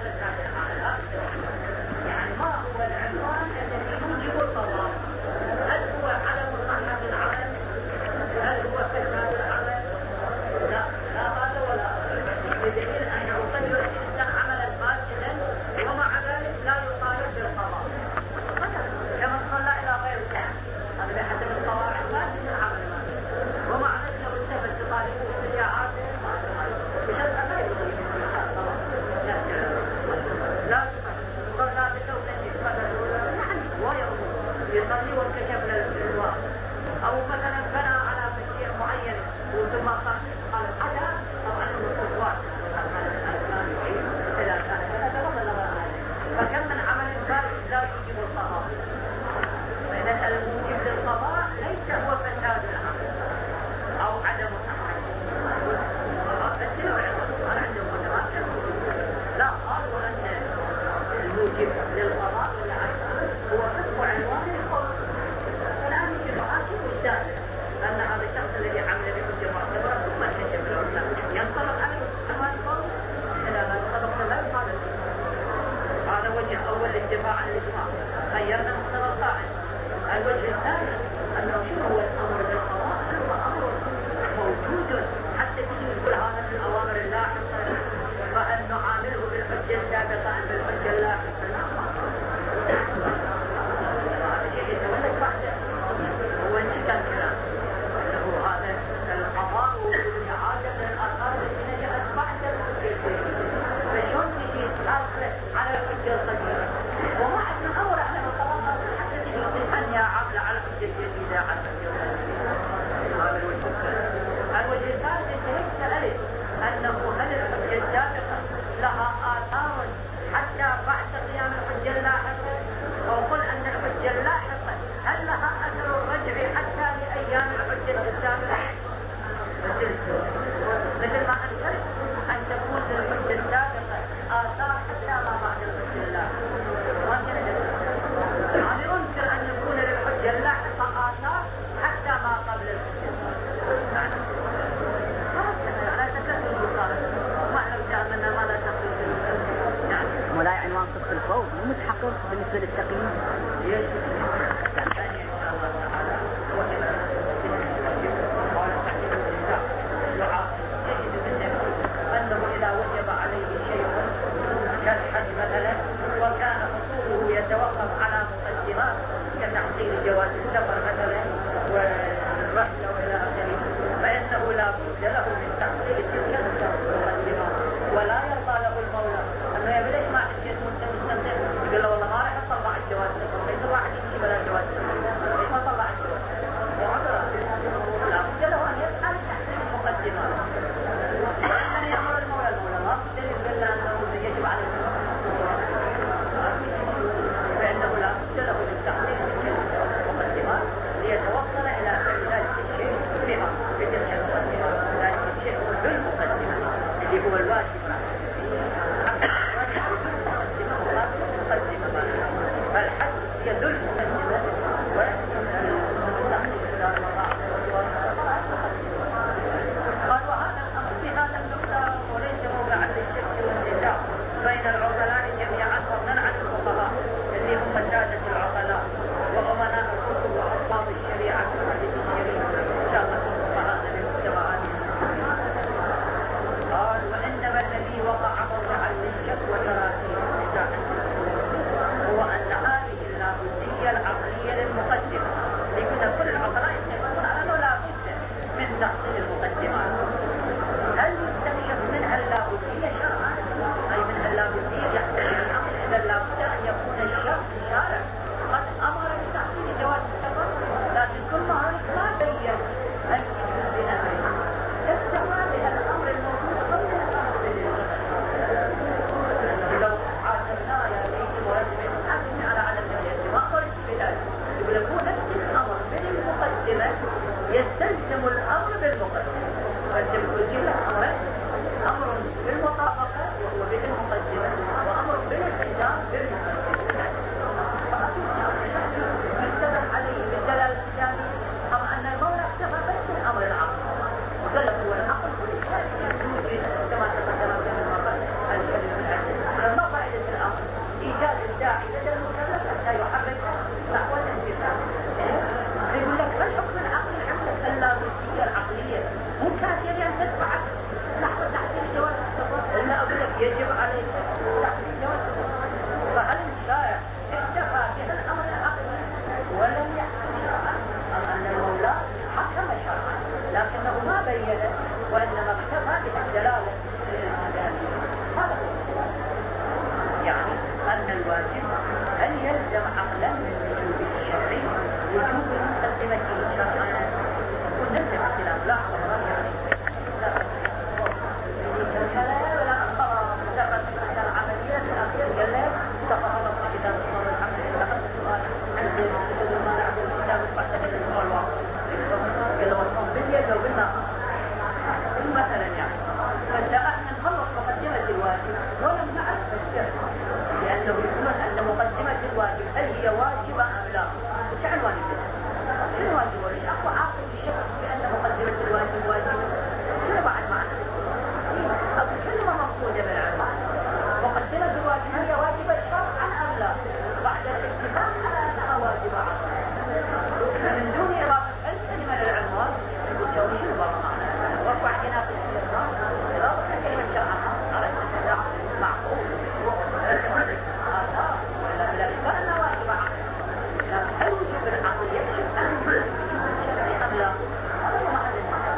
S1: يعني ما هو العنوان الذي يوجب القضاء؟ هل هو عدم صحة العمل؟ هل هو فساد العمل؟ لا هذا ولا بدليل أنه قد يؤدي الإنسان عملا فاسدا ومع ذلك لا يطالب بالقضاء كما صلى إلى غير هذا بحسب القواعد فاسد العمل ومع ذلك لو التفت تطالبه بالسياعات بشرط أن لا يطالب لا صلى بتوبة يصلي وانكشف للواقع او مثلا بنى على شيء معين ثم قال حدا طبعا الوقوف اذا كان فكم من عمل فاسد لا يوجب القضاء. فاذا الموجب للقضاء ليس هو فساد العمل او عدم العمل لا قالوا ان الموجب للقضاء هو رفع عنوان القول. الآن يجب آخر والثالث أن هذا الشخص الذي عمل بحجة معتبرة ثم الحجة ينطبق عليه عنوان القول إلى ما ينطبق لا يقال. هذا وجه أول الاتفاق عن الإجماع غيرنا مقتضى القاعدة. الوجه الثاني أنه شنو هو الأمر بالقضاء؟ هو أمر موجود حتى تجي يقول هذا من الأوامر اللاحقة فهل نعامله بالحجة السابقة أم بالحجة اللاحقة؟ هو انتكال كلام أنه هذا القضاء وإعادة الآثار التي نشأت بعد الحجة فشون تجي تأخذ على الحجة القديمة ومع أن أمر على القضاء حتى تجي تنهي عقل على الحجة الجديدة على الحجة القديمة. هذا الوجه الثالث. الوجه الثالث انت سألت أنه هل الحجة السابقة لها آثار حتى بعد قيام الحجة اللاحقة أو قل أن الحجة اللاحقة هل لها أثر الرجع حتى لأيام الحجة السابقة؟ مثل ما أنكر أن تكون للحجة السابقة آثار حتى ما بعد الحجة اللاحقة. يعني أنكر أن يكون للحجة اللاحقة آثار حتى ما قبل الحجة. لا تكفي المصارف ما لو جاء منا ما لا تقول
S2: ولا عنوان قصة الفوز مو متحقق بالنسبة للتقييم.
S1: الثانية إن شاء الله تعالى قال تحديد الإنسان يجب أنه إذا وجب عليه شيء كالحج مثلا وكان حصوله يتوقف على مقدمات كتحصيل جواز السفر مثلا والرحلة وإلى آخره فإنه لا بد له من تحصيل تلك المقدمات ولا يرضى له المولى أنه يقول ليش ما حجيت مستمتع يقول له والله ما راح أطلع الجواز السفر ليس واحد يمشي بلا جواز السفر ليش ما طلع الجواز لا بد له أن يفعل تحصيل المقدمات وأن يأمر المولى ما بد يقول له أنه يجب عليه فإنه لا بد له من تحصيل تلك المقدمات ليتوصل إلى ذلك الشيء بها بتلك المقدمات ذلك الشيء يتفق عليه بالدلالة الثانية أو أن المولى اكتفى بس بالأمر العقل وقال لك هو العقل يوجد كما تقدم في المقال الكلمة العقل ما فائدة الأمر إيجاد الداعي لدى المكلف حتى يحرك نحو الانتفاع يقول لك الحكم العقلي عندك اللامسية العقلية مو كافية بأن تدفعك نحو تحصيل جواز التصرف إلا أقول لك يجب عليك تحصيل جواز التصرف فهل الشارع اكتفى بهذا الأمر العقلي ولم يحكم شرعا أم أن المولى حكم شرعا لكنه ما بين وإنما اكتفى بالدلالة الالتزامية هذا يعني أن الواجب هل يلزم عقلا من وجوب الشرعي وجوب مقدمته شرعا وننزل اختلاف لا حضر يعني ولا أخبر مجرد العملية الأخير قال له تفضل في كتاب الله الحمد لله أخذ السؤال عند ما نعبد الكتاب بعد الأسبوع الواقع قال له والصنبية لو قلنا مثلا يعني فإذا احنا نخلص مقدمة الواجب ولم نعرف الشرع لأنه يقولون أن مقدمة الواجب هل هي واجبة أم لا؟ وش عن واجب؟ شنو واجب؟ وليش أقوى عاقل الشك بأن مقدمة الواجب واجبة؟ شنو بعد معنى؟ أو كلمة مقصودة بالعلم مقدمة الواجب هي واجبة شرعا أم لا؟ بعد الاتفاق على أنها واجبة عقلا فمن دون إضافة أي كلمة للعنوان يقول شنو بقى معنى؟ وقع هنا في الإسلام إضافة كلمة شرعا على الاتفاق معقول لا فأنا واجب عقلا لكن هل وجوب العقل يكشف عن وجوب الشرعي أم لا؟ هذا هو محل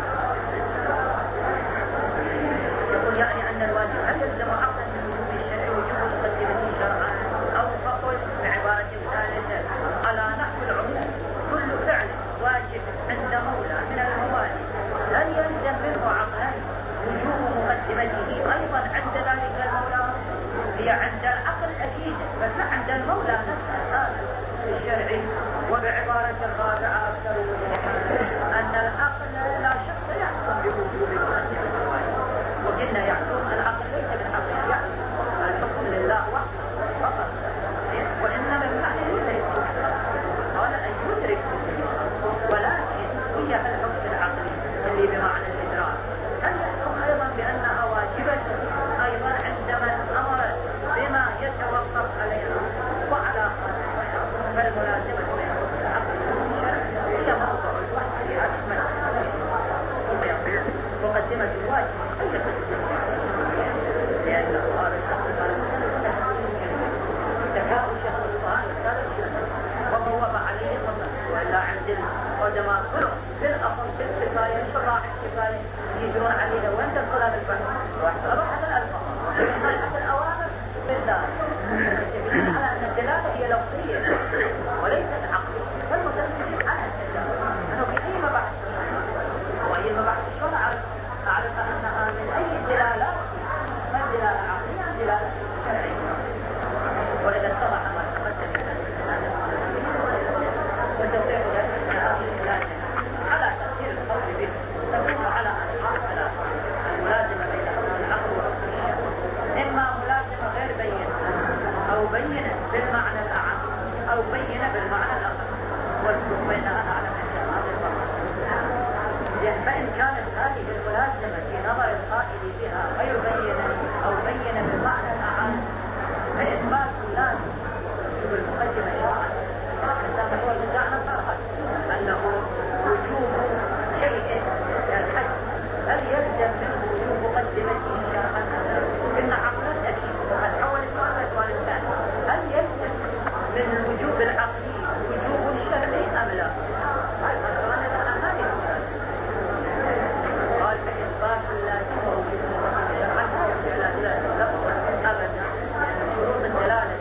S1: يقول يعني أن الواجب هل يلزم عقلا من وجوب الشرع وجوب مقدمته شرعا أو فقل بعبارة ثالثة على نحو العموم كل فعل واجب عند مولى من الموالي هل يلزم منه عقلا وجوب مقدمته أيضا عند ذلك المولى هي عند العقل أكيد بس لا عند المولى نفسه هذا الشرعي وبعبارة الرابعة أكثر وضوحا أن العقل لا شك يحكم بوجوب مقدمة الواجب وقلنا يحكم العقل ليس بالحق يحكم الحكم لله وحده فقط وإنما المعنى يدرك قال أن يدرك ولكن هي الحكم العقلي اللي بمعنى الإدراك هل يحكم أيضا بأنها واجبة أيضا عندما أمر بما يتوقف عليها وعلى فالملازمة بين حكم العقل والشرع هي موضوع البحث في هذه المسألة ثم يقول مقدمة الواجب أي لأنه قال الحق قال ذكاء شخص الصحابة هذا الشيء وبوب عليه الخطأ وإلا عند القدماء كلهم في الأصل في الكفاية شراح الكفاية يجرون عليها وين تدخلها بالبحث روحة الألفاظ صحة الأوامر بالذات على أن الدلالة هي لفظية وليست عقلية فالمسلم يجب على الدلالة أنه في أي مباحث وأي مباحث الشرع أعرف أنها من أي دلالة فالدلالة عقلية أم دلالة شرعية وإذا اتضح ما تقدم وتوضيح ذلك من هذه الملازمة على تأثير القول به تكون على أنواع ثلاثة الملازمة بين العقل وحكم الشرع إما ملازمة غير بينة أو بينة بالمعنى الأعم أو بينة بالمعنى الأقل والفرق بينها أعلم عند هذا الفرق فإن كانت هذه الملازمة في نظر القائل بها غير بينة أو بينة بالمعنى الأعم فإثبات لازم بالمقدمة شرعا هذا هو بتاعنا فرقا أنه وجوب شيء كالحج هل يلزم منه وجوب مقدمته شرعا قلنا عقلا أكيد هنحول السؤال الثاني هل يلزم من الوجوب العقلي وجوب الشرعي أم لا؟ هذا السؤال الآن ما يلزم قال فإثبات اللازم ووجوب مقدمة شرعا لا أبدا لأن شروط الدلالة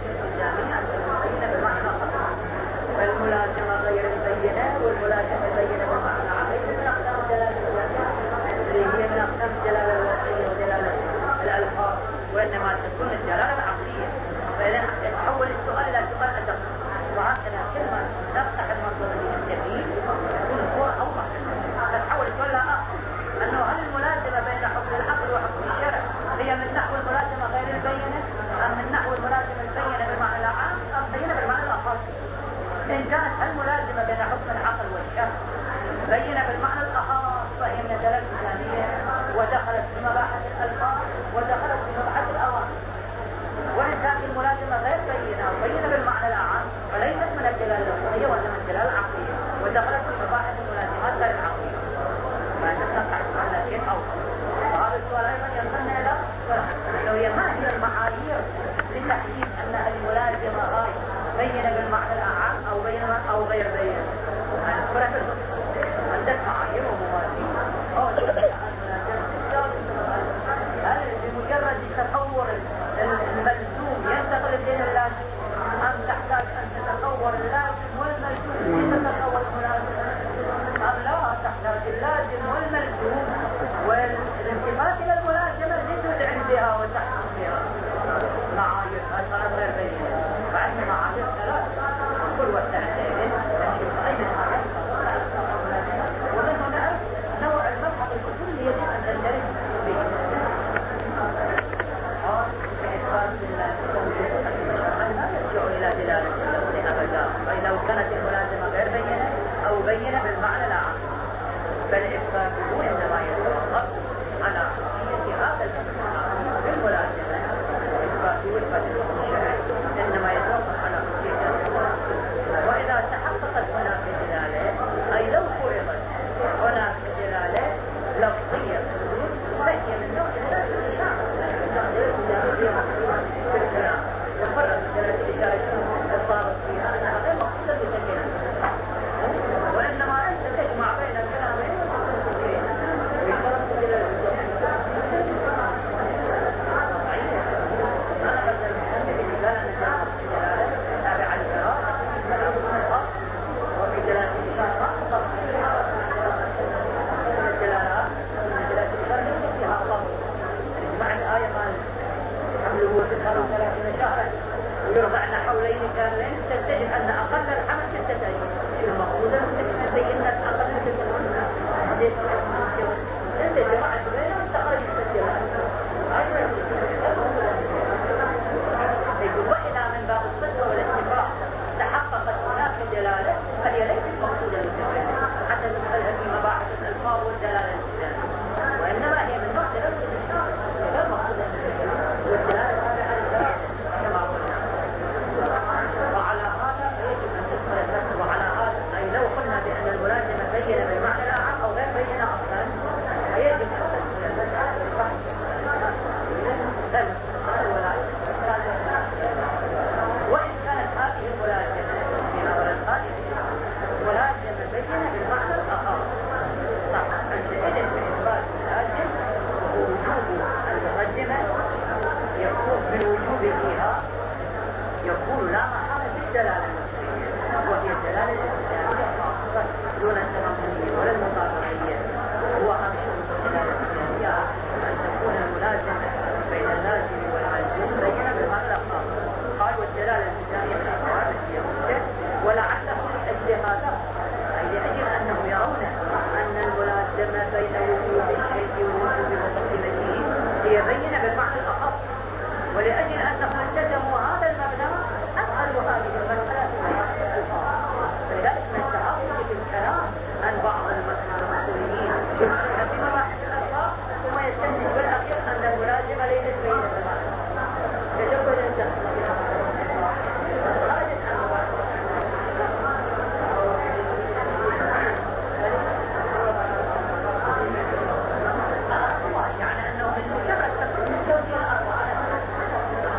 S1: بين بالمعنى الأعم أو غير بين. يعني فرق عندك معايير وموازين هل بمجرد تصور الملزوم ينتقل إلى اللازم أم تحتاج أن تتصور اللازم والملزوم لتتصور الملازم أم لا تحتاج اللازم والملزوم والالتفات إلى الملازمة لتدعم بها وتحكم بها معايير هذا غير بينة وعندنا معايير ثلاث كل والتعديل تمشي بأي معايير ومن هنا نوع المبحث الكلي يجب أن تندرج به يرجع إلى دلالة اللفظ أبدا أي لو كانت الملازمة غير بينة أو بينة بالمعنى العام فالإثباته إنما يتوقف على حقيقة هذا المعنى بالملازمة إثباته والفتح الشرعي إنما يتوقف على حقيقة وإذا تحققت هناك دلالة أي لو فرضت هناك دلالة لفظية فهي من نوع الكلام وفرق دلالة الإشارة الضابط فيها أنها غير مقصودة بسكنة وإنما أنت تجمع بين الكلامين والمقصودين ويشترط دلالة أنا مثلا المحدد اللي قال أن الكلام دلالة تابعة للفراغ وفي دلالة الإشارة الدلالات دلالة الإشارة ليس فيها ضابط معنى الآية قال حمله وتدخل 30 شهرا ويرضعن حولين كاملين تجد أن أقل الحمل 6 أيام المقصود أن بينا أقل 6 أيام أنت جماعة بينهم تخرج 6 يقول وإذا من باب الصدق والاتفاق تحققت هناك دلالة فهي ليست مقصودة للتفاق حتى ندخلها في مباحث الألفاظ والدلالة الإسلامية وإنما هي من نوع دلالة الإشارة غير مقصودة للتفاق والدلالة تابعة للفراغ كما قلنا وعلى هذا يجب أن تدخل الفرق وعلى هذا أي لو قلنا بأن الملازمة بينة بالمعنى الأعم أو غير بينة أصلا فيجب أن تدخل الفرق وإن كانت هذه الملازمة في نظر القائل ملازمة بينة بالمعنى الآخر صح عندئذ بإثبات اللازم ووجوب المقدمة يكون بالوجوب فيها يكون لا محالة بالدلالة النصية وهي الدلالة الإسلامية خاصة دون التنظيمية ولا المطابقية هو هذا شروط الدلالة الإسلامية أن تكون الملازمة بين اللازم والملزوم بينة بالمعنى الآخر قال والدلالة الإسلامية من الأقوال هي مجد ولعله لأجل هذا أي لأجل أنهم يرون أن الملازمة بين وجوب الشيء ووجوب مقدمته هي بينة بالمعنى الآخر ولأجل أنهم التزموا هذا المبنى أسألوا هذه المسألة في الألفاظ فلذلك من التعاطف في الكلام أن بعض المسؤولين يدخلها في مباحث الألفاظ ثم يستنتج بالأخير أن الملازمة ليست بينة بالمعنى يجب أن ينتهي خرجت عن مباحث يعني أنه من مجرد تقسيم الزوجية الأربعة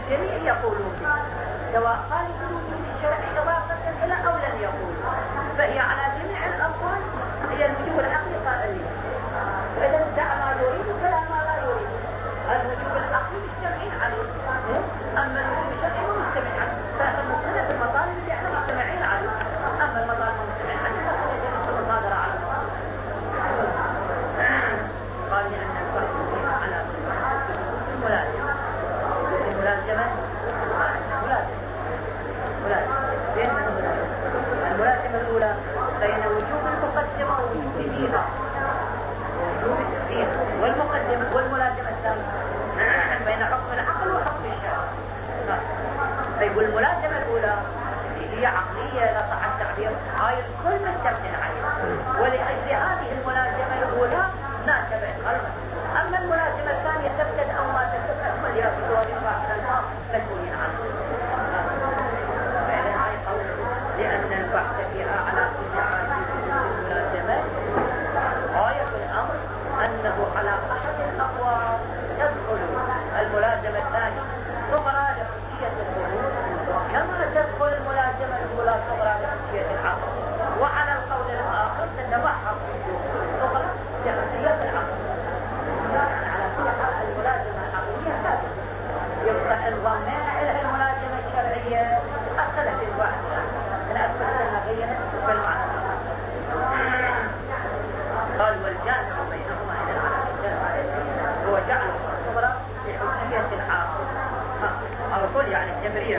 S1: الجميع يقولون سواء قالوا بالوجوب الشرعي إضافة إلى أو لم يقولوا، فهي على جميع الأقوال هي الوجوب العقلي قال لي. فإذا ادعى ما يريد فلا ما لا يريد. الوجوب العقلي الشرعي عليه، أما الوجوب الشرعي مجتمع عليه، فالمقتنع بالمطالب اللي احنا مجتمعين عليه. أما المطالب المجتمعين عليه فهي يجب المصادرة على المطالب. قال لأن الفرق فيها على الملازمة. الملازمة الأولى بين وجوب المقدمة ووجوب الإيضاح، ووجوب التفريق والمقدمة والملازمة الثانية بين حكم العقل وحكم الشرع. طيب والملازمة الأولى هي عقلية لا صح التعبير، هاي الكل مستمتع عليها، ولأجل هذه الملازمة الأولى ناسب الخلق. أما الملازمة الثانية تبتد أو ما تبتد أكمل يا سؤال البحث مسؤولين عنه. فإذا هاي قول لأن البحث فيها على كل حال الملازمة غاية الأمر أنه على أحد الأقوال تدخل الملازمة الثانية صغرى لحجية الظهور كما تدخل الملازمة الأولى صغرى لحجية العقل، وعلى القول الآخر تتبحر صغرى لحجية العقل. يعني على كل حال الملازمة العقلية ثابتة، يبقى الضمانة لها الملازمة الشرعية أخذت الواحد من أثبت أنها غيرت بالمعنى. قال والجامع بينهما إلى العالم هو جعل الصغرى لحجية العقل، أو كل يعني التبرير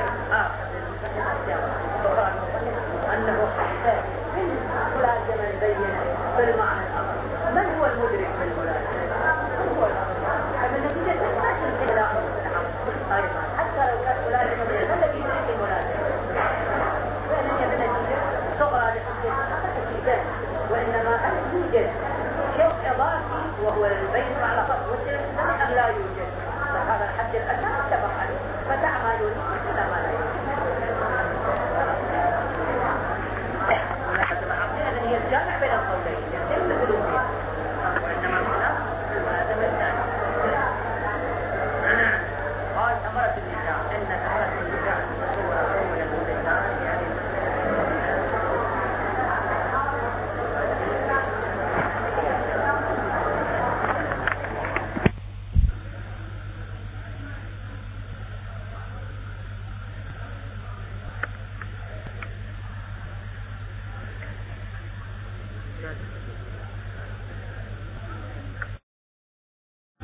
S1: أنه حتى الملازمة البينة بالمعنى الآخر. من هو المدرك بالملازمة؟ هو فبالنتيجة تحتاج إلى أيضا حتى لو كانت ملازمة بينة الذي يدرك الملازمة، فإن هي بالنتيجة صغرى لحجية العقل، وإنما هل يوجد شيء إضافي وهو البين على خط والسلام أم لا يوجد؟ فهذا الحد الأدنى اتفق عليه، فدع ما يريد إلى ما لا يريد. الملازمة العقلية هي الجامع بين القولين يتم الألوهية، وإنما الخلاف الملازمة الثانية. قال ثمرة النزاع إن ثمرة النزاع المتصورة أولا بالنزاع يعني